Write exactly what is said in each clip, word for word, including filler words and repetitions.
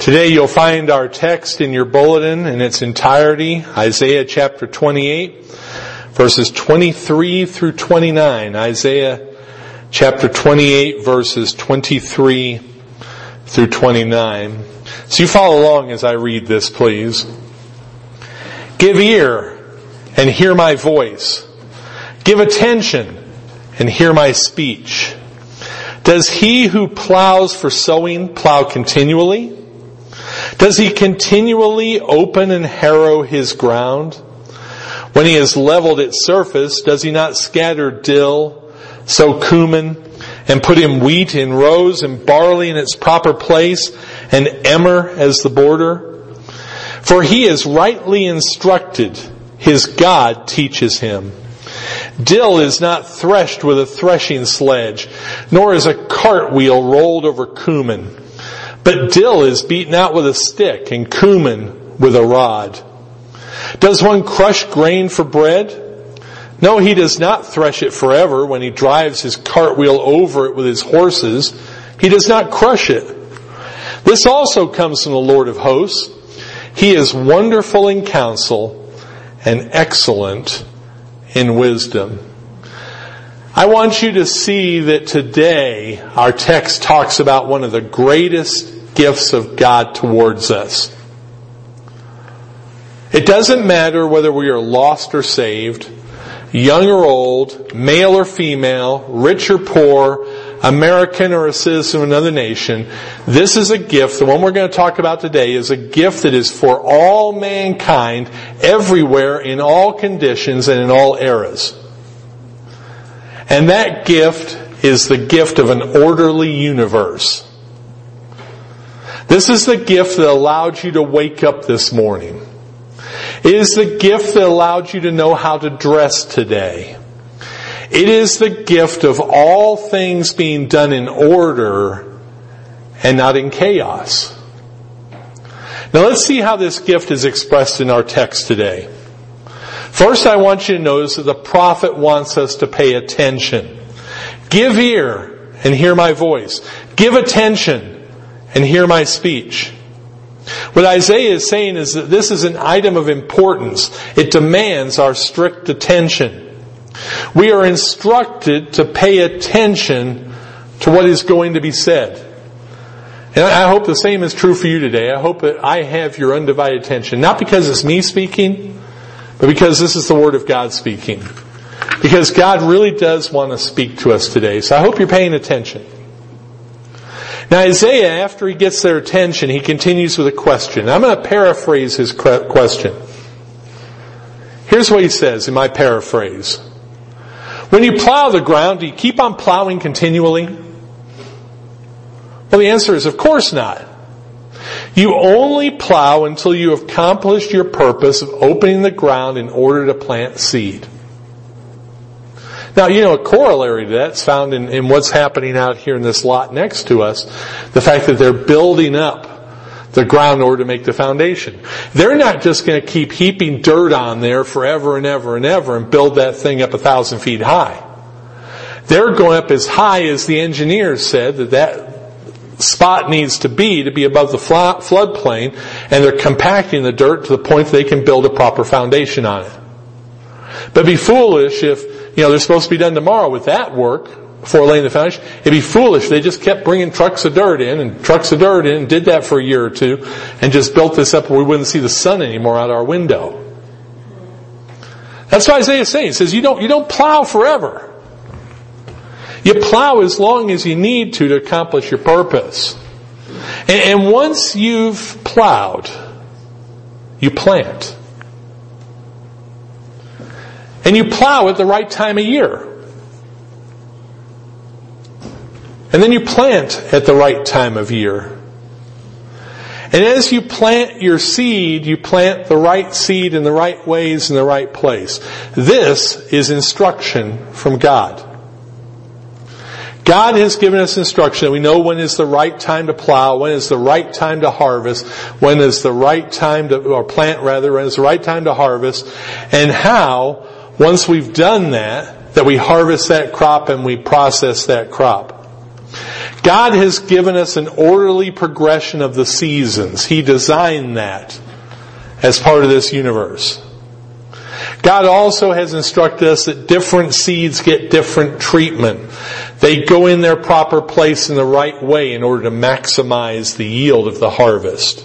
Today you'll find our text in your bulletin in its entirety, Isaiah chapter twenty-eight, verses twenty-three through twenty-nine. Isaiah chapter twenty-eight, verses twenty-three through twenty-nine. So you follow along as I read this, please. Give ear and hear my voice. Give attention and hear my speech. Does he who plows for sowing plow continually? Does he continually open and harrow his ground? When he has leveled its surface, does he not scatter dill, sow cumin, and put in wheat in rows and barley in its proper place, and emmer as the border? For he is rightly instructed, his God teaches him. Dill is not threshed with a threshing sledge, nor is a cartwheel rolled over cumin. But dill is beaten out with a stick, and cumin with a rod. Does one crush grain for bread? No, he does not thresh it forever. When he drives his cartwheel over it with his horses, he does not crush it. This also comes from the Lord of hosts. He is wonderful in counsel and excellent in wisdom. I want you to see that today our text talks about one of the greatest gifts of God towards us. It doesn't matter whether we are lost or saved, young or old, male or female, rich or poor, American or a citizen of another nation. This is a gift, the one we're going to talk about today is a gift that is for all mankind, everywhere, in all conditions, and in all eras. And that gift is the gift of an orderly universe. This is the gift that allowed you to wake up this morning. It is the gift that allowed you to know how to dress today. It is the gift of all things being done in order and not in chaos. Now let's see how this gift is expressed in our text today. First, I want you to notice that the prophet wants us to pay attention. Give ear and hear my voice. Give attention and hear my speech. What Isaiah is saying is that this is an item of importance. It demands our strict attention. We are instructed to pay attention to what is going to be said. And I hope the same is true for you today. I hope that I have your undivided attention. Not because it's me speaking, but because this is the Word of God speaking. Because God really does want to speak to us today. So I hope you're paying attention. Now Isaiah, after he gets their attention, he continues with a question. I'm going to paraphrase his question. Here's what he says in my paraphrase. When you plow the ground, do you keep on plowing continually? Well, the answer is of course not. You only plow until you have accomplished your purpose of opening the ground in order to plant seed. Now, you know, a corollary to that is found in, in what's happening out here in this lot next to us. The fact that they're building up the ground in order to make the foundation. They're not just going to keep heaping dirt on there forever and ever and ever and build that thing up a thousand feet high. They're going up as high as the engineers said that that spot needs to be to be above the floodplain, and they're compacting the dirt to the point that they can build a proper foundation on it. But it'd be foolish if, you know, they're supposed to be done tomorrow with that work before laying the foundation. It'd be foolish if they just kept bringing trucks of dirt in and trucks of dirt in and did that for a year or two and just built this up where we wouldn't see the sun anymore out our window. That's what Isaiah is saying. He says you don't, you don't plow forever. You plow as long as you need to to accomplish your purpose. And, and once you've plowed, you plant. And you plow at the right time of year. And then you plant at the right time of year. And as you plant your seed, you plant the right seed in the right ways in the right place. This is instruction from God. God has given us instruction that we know when is the right time to plow, when is the right time to harvest, when is the right time to, or plant rather, when is the right time to harvest, and how, once we've done that, that we harvest that crop and we process that crop. God has given us an orderly progression of the seasons. He designed that as part of this universe. God also has instructed us that different seeds get different treatment. They go in their proper place in the right way in order to maximize the yield of the harvest.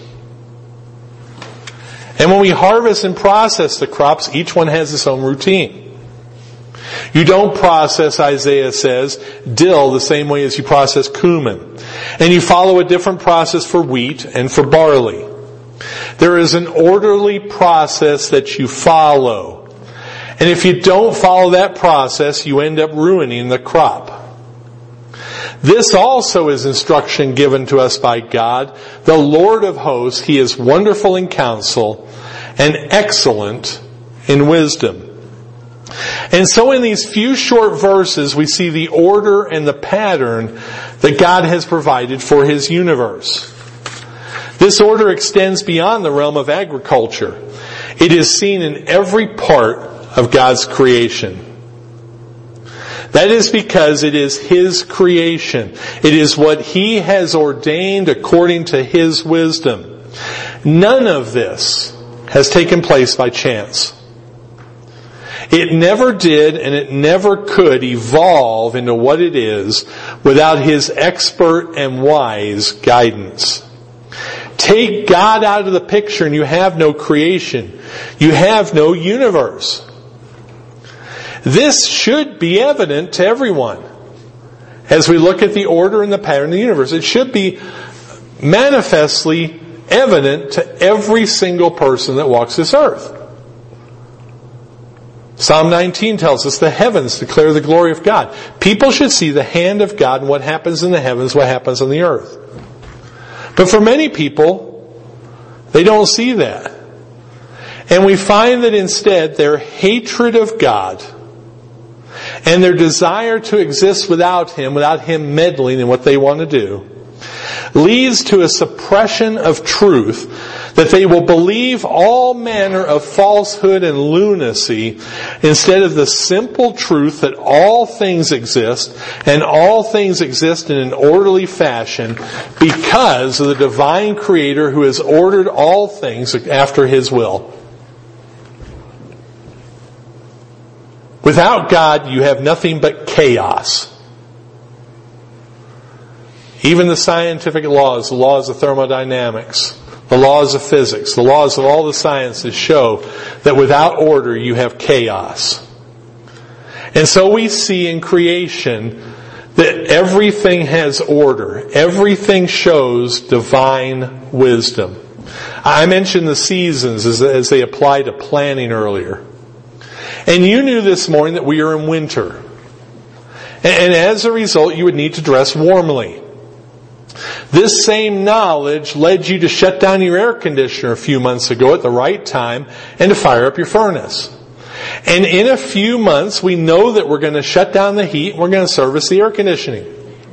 And when we harvest and process the crops, each one has its own routine. You don't process, Isaiah says, dill the same way as you process cumin. And you follow a different process for wheat and for barley. There is an orderly process that you follow. And if you don't follow that process, you end up ruining the crop. This also is instruction given to us by God, the Lord of hosts. He is wonderful in counsel and excellent in wisdom. And so in these few short verses, we see the order and the pattern that God has provided for His universe. This order extends beyond the realm of agriculture. It is seen in every part of God's creation. That is because it is His creation. It is what He has ordained according to His wisdom. None of this has taken place by chance. It never did and it never could evolve into what it is without His expert and wise guidance. Take God out of the picture and you have no creation. You have no universe. This should be evident to everyone as we look at the order and the pattern of the universe. It should be manifestly evident to every single person that walks this earth. Psalm nineteen tells us the heavens declare the glory of God. People should see the hand of God and what happens in the heavens, what happens on the earth. But for many people, they don't see that. And we find that instead their hatred of God and their desire to exist without Him, without Him meddling in what they want to do, leads to a suppression of truth, that they will believe all manner of falsehood and lunacy instead of the simple truth that all things exist, and all things exist in an orderly fashion because of the divine Creator who has ordered all things after His will. Without God, you have nothing but chaos. Even the scientific laws, the laws of thermodynamics, the laws of physics, the laws of all the sciences show that without order you have chaos. And so we see in creation that everything has order. Everything shows divine wisdom. I mentioned the seasons as, as they apply to planning earlier. And you knew this morning that we are in winter. And, and as a result, you would need to dress warmly. This same knowledge led you to shut down your air conditioner a few months ago at the right time and to fire up your furnace. And in a few months, we know that we're going to shut down the heat and we're going to service the air conditioning.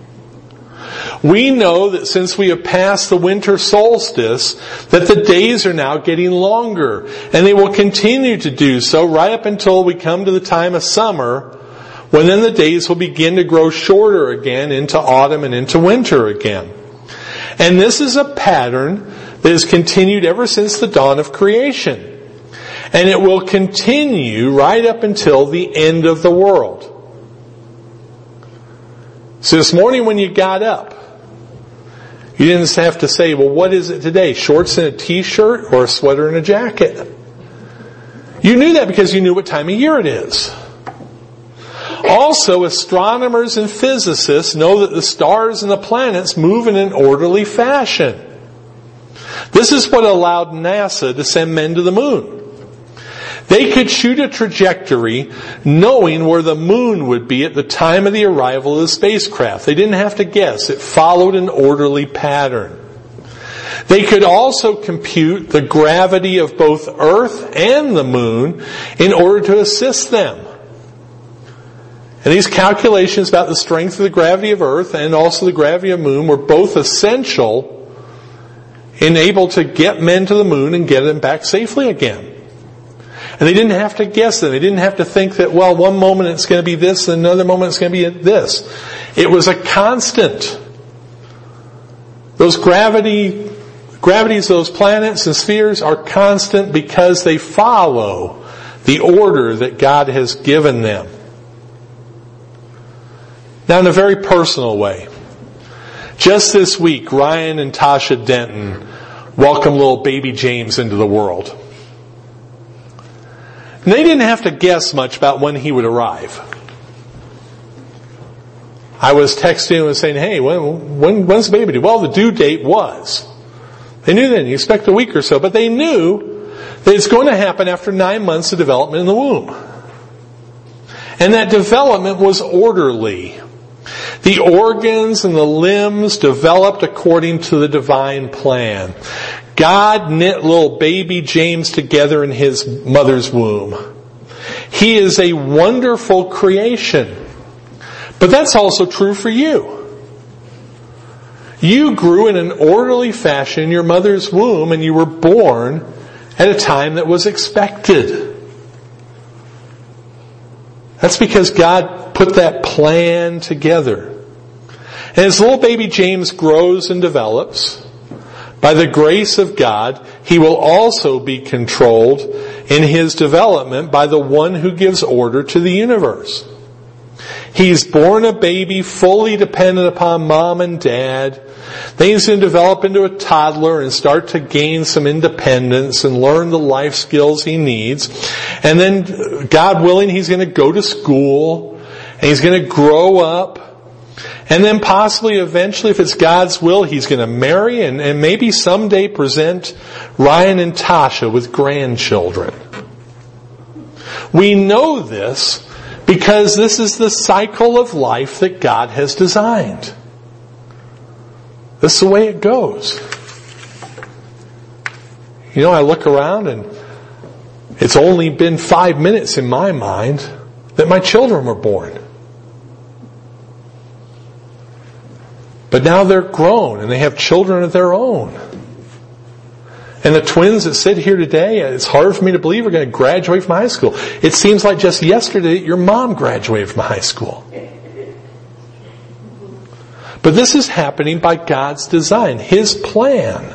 We know that since we have passed the winter solstice, that the days are now getting longer. And they will continue to do so right up until we come to the time of summer, when then the days will begin to grow shorter again into autumn and into winter again. And this is a pattern that has continued ever since the dawn of creation. And it will continue right up until the end of the world. So this morning when you got up, you didn't have to say, well, what is it today? Shorts and a t-shirt or a sweater and a jacket? You knew that because you knew what time of year it is. Also, astronomers and physicists know that the stars and the planets move in an orderly fashion. This is what allowed NASA to send men to the moon. They could shoot a trajectory knowing where the moon would be at the time of the arrival of the spacecraft. They didn't have to guess. It followed an orderly pattern. They could also compute the gravity of both Earth and the moon in order to assist them. And these calculations about the strength of the gravity of Earth and also the gravity of the moon were both essential in able to get men to the moon and get them back safely again. And they didn't have to guess them. They didn't have to think that, well, one moment it's going to be this and another moment it's going to be this. It was a constant. Those gravity, gravities of those planets and spheres are constant because they follow the order that God has given them. Now, in a very personal way, just this week, Ryan and Tasha Denton welcomed little baby James into the world. And they didn't have to guess much about when he would arrive. I was texting him and saying, hey, when, when, when's the baby due? Well, the due date was. They knew that. You expect a week or so. But they knew that it's going to happen after nine months of development in the womb. And that development was orderly. The organs and the limbs developed according to the divine plan. God knit little baby James together in his mother's womb. He is a wonderful creation. But that's also true for you. You grew in an orderly fashion in your mother's womb, and you were born at a time that was expected. That's because God put that plan together. And as little baby James grows and develops, by the grace of God, he will also be controlled in his development by the one who gives order to the universe. He's born a baby fully dependent upon mom and dad. Then he's going to develop into a toddler and start to gain some independence and learn the life skills he needs. And then, God willing, he's going to go to school and he's going to grow up. And then possibly eventually, if it's God's will, he's going to marry and, and maybe someday present Ryan and Tasha with grandchildren. We know this because this is the cycle of life that God has designed. This is the way it goes. You know, I look around and it's only been five minutes in my mind that my children were born. But now they're grown and they have children of their own. And the twins that sit here today, it's hard for me to believe are going to graduate from high school. It seems like just yesterday your mom graduated from high school. But this is happening by God's design, His plan.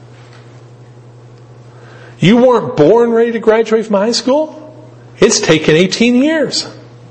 You weren't born ready to graduate from high school? It's taken eighteen years.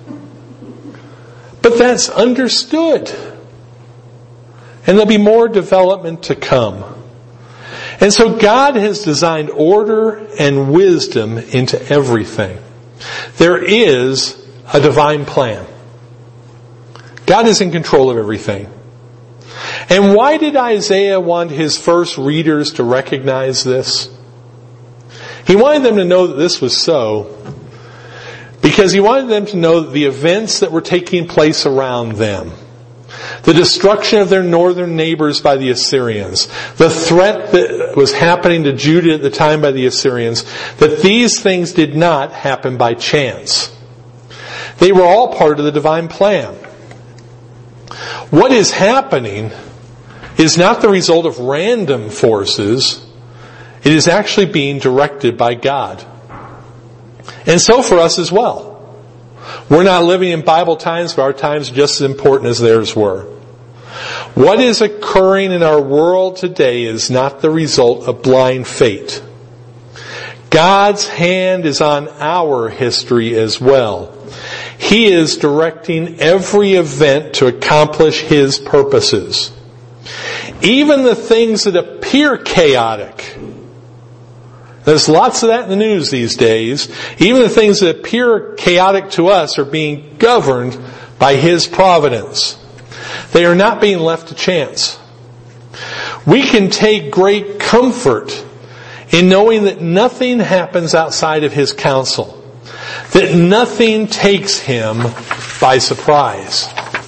But that's understood. And there'll be more development to come. And so God has designed order and wisdom into everything. There is a divine plan. God is in control of everything. And why did Isaiah want his first readers to recognize this? He wanted them to know that this was so because he wanted them to know that the events that were taking place around them, the destruction of their northern neighbors by the Assyrians, the threat that was happening to Judah at the time by the Assyrians, that these things did not happen by chance. They were all part of the divine plan. What is happening is not the result of random forces. It is actually being directed by God. And so for us as well. We're not living in Bible times, but our times are just as important as theirs were. What is occurring in our world today is not the result of blind fate. God's hand is on our history as well. He is directing every event to accomplish His purposes. Even the things that appear chaotic. There's lots of that in the news these days. Even the things that appear chaotic to us are being governed by His providence. They are not being left to chance. We can take great comfort in knowing that nothing happens outside of His counsel. That nothing takes Him by surprise.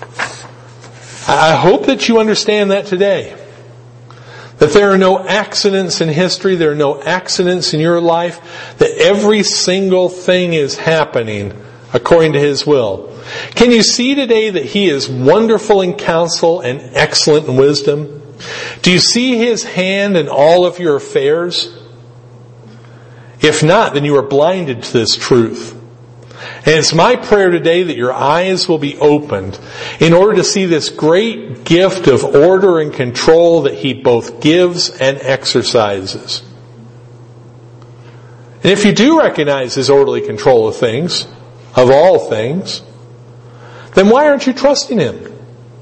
I hope that you understand that today. That there are no accidents in history, there are no accidents in your life, that every single thing is happening according to His will. Can you see today that He is wonderful in counsel and excellent in wisdom? Do you see His hand in all of your affairs? If not, then you are blinded to this truth. And it's my prayer today that your eyes will be opened in order to see this great gift of order and control that He both gives and exercises. And if you do recognize His orderly control of things, of all things, then why aren't you trusting Him?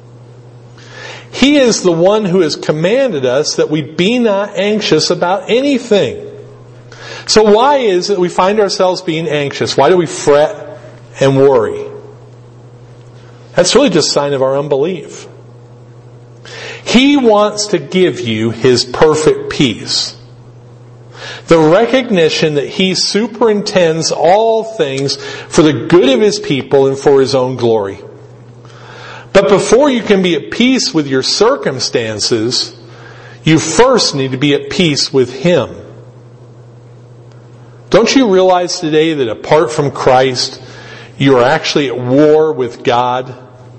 He is the one who has commanded us that we be not anxious about anything. So why is it we find ourselves being anxious? Why do we fret and worry? That's really just a sign of our unbelief. He wants to give you His perfect peace. The recognition that He superintends all things for the good of His people and for His own glory. But before you can be at peace with your circumstances, you first need to be at peace with Him. Don't you realize today that apart from Christ, you are actually at war with God?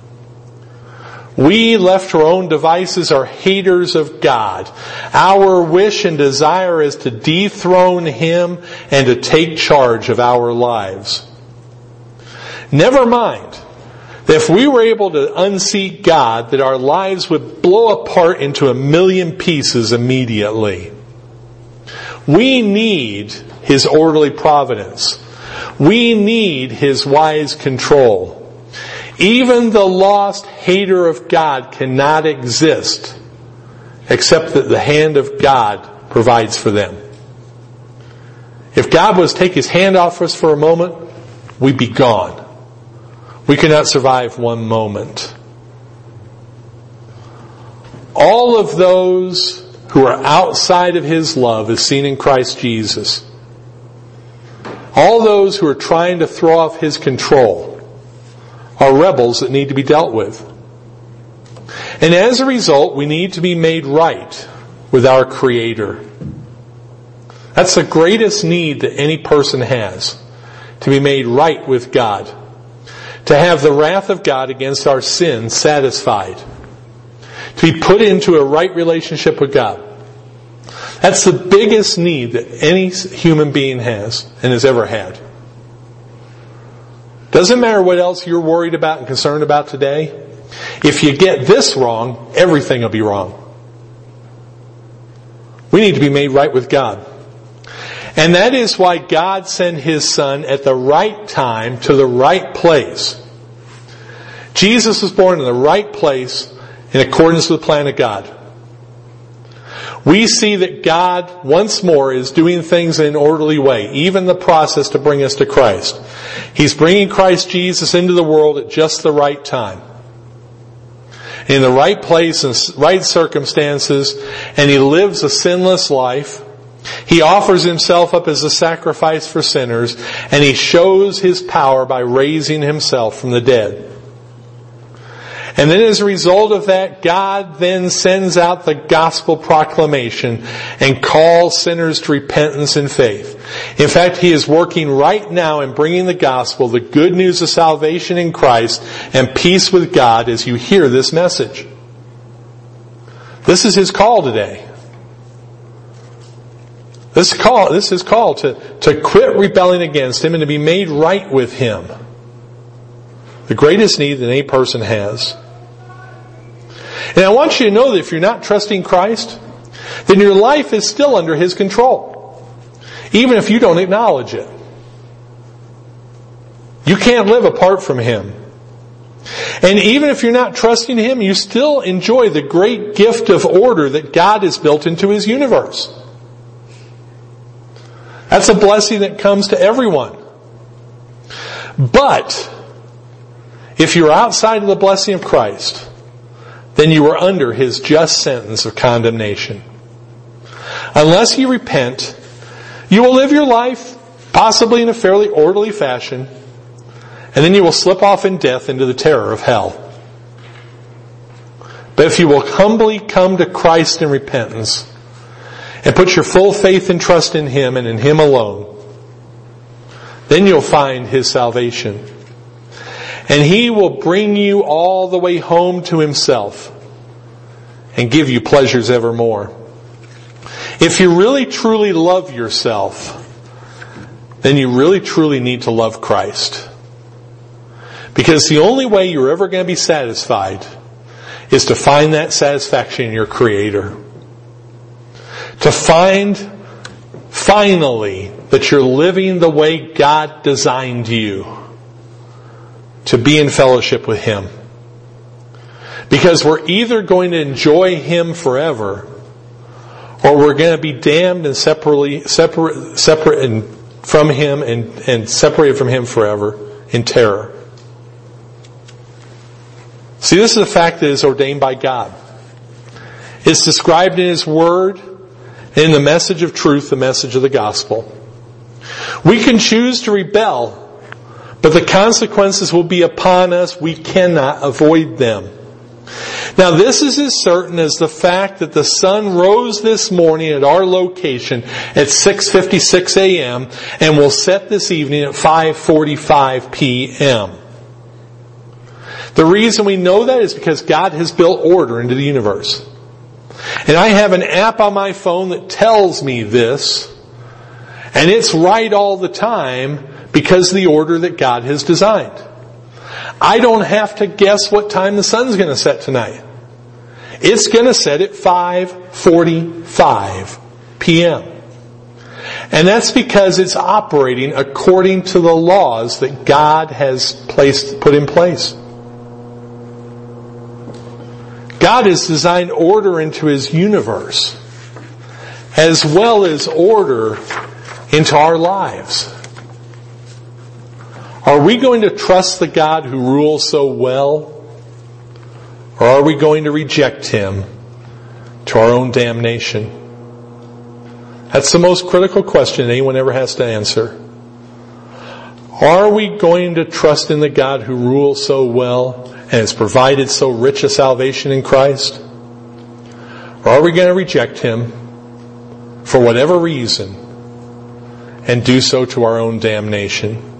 We, left to our own devices, are haters of God. Our wish and desire is to dethrone Him and to take charge of our lives. Never mind that if we were able to unseat God, that our lives would blow apart into a million pieces immediately. We need His orderly providence. We need His wise control. Even the lost hater of God cannot exist except that the hand of God provides for them. If God was to take His hand off us for a moment, we'd be gone. We could not survive one moment. All of those who are outside of His love is seen in Christ Jesus. All those who are trying to throw off His control are rebels that need to be dealt with. And as a result, we need to be made right with our Creator. That's the greatest need that any person has, to be made right with God. To have the wrath of God against our sin satisfied. To be put into a right relationship with God. That's the biggest need that any human being has and has ever had. Doesn't matter what else you're worried about and concerned about today. If you get this wrong, everything will be wrong. We need to be made right with God. And that is why God sent His Son at the right time to the right place. Jesus was born in the right place in accordance with the plan of God. We see that God once more is doing things in an orderly way, even the process to bring us to Christ. He's bringing Christ Jesus into the world at just the right time. In the right place and right circumstances, and He lives a sinless life. He offers Himself up as a sacrifice for sinners, and He shows His power by raising Himself from the dead. And then as a result of that, God then sends out the gospel proclamation and calls sinners to repentance and faith. In fact, He is working right now in bringing the gospel, the good news of salvation in Christ, and peace with God as you hear this message. This is His call today. This call, this is call to, to quit rebelling against Him and to be made right with Him. The greatest need that any person has. And I want you to know that if you're not trusting Christ, then your life is still under His control. Even if you don't acknowledge it. You can't live apart from Him. And even if you're not trusting Him, you still enjoy the great gift of order that God has built into His universe. That's a blessing that comes to everyone. But if you're outside of the blessing of Christ, then you are under His just sentence of condemnation. Unless you repent, you will live your life possibly in a fairly orderly fashion, and then you will slip off in death into the terror of hell. But if you will humbly come to Christ in repentance and put your full faith and trust in Him and in Him alone, then you'll find His salvation. And He will bring you all the way home to Himself and give you pleasures evermore. If you really truly love yourself, then you really truly need to love Christ. Because the only way you're ever going to be satisfied is to find that satisfaction in your Creator. To find, finally, that you're living the way God designed you. To be in fellowship with Him. Because we're either going to enjoy Him forever, or we're going to be damned and separately, separate, separate and from Him and, and separated from Him forever in terror. See, this is a fact that is ordained by God. It's described in His Word, in the message of truth, the message of the gospel. We can choose to rebel, but the consequences will be upon us. We cannot avoid them. Now, this is as certain as the fact that the sun rose this morning at our location at six fifty-six a.m. and will set this evening at five forty-five p.m. The reason we know that is because God has built order into the universe. And I have an app on my phone that tells me this, and it's right all the time because of the order that God has designed. I don't have to guess what time the sun's going to set tonight. It's going to set at five forty-five p.m. And that's because it's operating according to the laws that God has placed, put in place. God has designed order into His universe, as well as order into our lives. Are we going to trust the God who rules so well? Or are we going to reject Him to our own damnation? That's the most critical question anyone ever has to answer. Are we going to trust in the God who rules so well and has provided so rich a salvation in Christ? Or are we going to reject Him for whatever reason and do so to our own damnation?